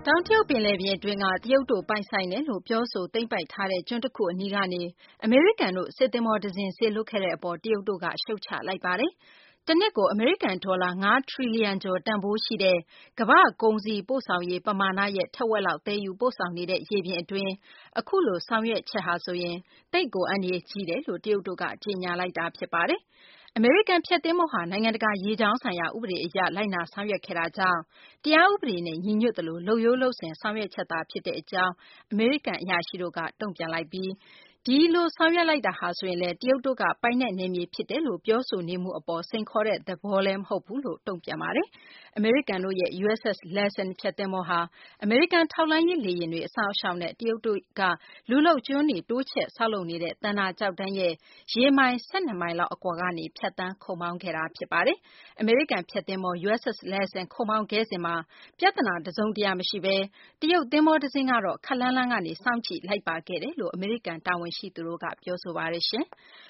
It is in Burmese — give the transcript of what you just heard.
တောင်တရုတ်ပင်လယ်ပြင်အတွင်းကတရုတ်တို့ပိုင်ဆိုင်တယ်လို့ပြောဆိုသိမ်းပိုက်ထားတဲ့ကျွန်းတခုအနီးကနေအမေရိကန်တို့စစ်သင်္ဘောတစင်းစေလွှတ်ခဲ့တဲ့အပေါ်တရုတ်တို့ကရှုတ်ချလိုက်ပါတယ်။တနှစ်ကိုအမေရိကန်ဒေါ်လာ5 ထရီလီယံကျော်တန်ဖိုးရှိတဲ့ကမ္ဘာ့ကုန်စည်ပို့ဆောင်ရေးပမာဏရဲ့ထက်ဝက်လောက်သယ်ယူပို့ဆောင်နေတဲ့ရေပြင်အတွင်းအခုလိုဆောင်ရွက်ချက်ဟာဆိုရင်သိပ်ကိုအန္တရာယ်ကြီးတယ်လို့တရုတ်တို့ကကြေညာလိုက်တာဖြစ်ပါတယ်။အမေရိကန်ဖျက်သင်္ဘောဟာနိုင်ငံတကာရေကြောင်းဆိုင်ရာဥပဒေအရလိုက်နာဆောင်ရွက်ခဲ့တာကြောင့်တရားဥပဒေနဲ့ညီညွတ်သလိုလုပ်ရိုးလုပ်စဉ်ဆောင်ရွက်ချက်သာဖြစ်တဲ့အကြောင်းအမေရိကန်အရာရှိတို့ကတုံ့ပြန်လိုက်ပြီးဒီလိုဆောင်ရွက်လိုက်တာဟာဆိုရင်လည်းတရုတ်တို့ကပိုင်နက်နယ်မြေဖြစ်တယ်လို့ပြောဆိုနေမှုအပေါ်စိန်ခေါ်တဲ့သဘောလည်းမဟုတ်ဘူးလို့တုံ့ပြန်ပါတယ်။အမေရိကန်တို့ရဲ့ USS Lassen ဖျက်သင်္ဘောဟာအမေရိကန်ထောက်လှမ်းရေးလေယာဉ်တွေအစောင့်အရှောက်နဲ့တရုတ်တို့ကလူလုပ်ကျွန်းတွေတိုးချဲ့ဆောက်လုပ်နေတဲ့သန္တာကျောက်တန်းရဲ့ရေမိုင်12မိုင်လောက်အကွာကနေဖြတ်သန်းခုတ်မောင်းခဲ့တာဖြစ်ပါတယ်။အမေရိကန်ဖျက်သင်္ဘော USS Lassen ခုတ်မောင်းခဲ့စဉ်မှာပြဿနာတစုံတရာမရှိဘဲတရုတ်သင်္ဘောတစင်းကတော့ခပ်လှမ်းလှမ်းကနေစောင့်ကြည့်လိုက်ပါခဲ့တယ်လို့အမေရိကန်တာဝန်ရှိသူတို့ကပြောဆိုပါတယ်။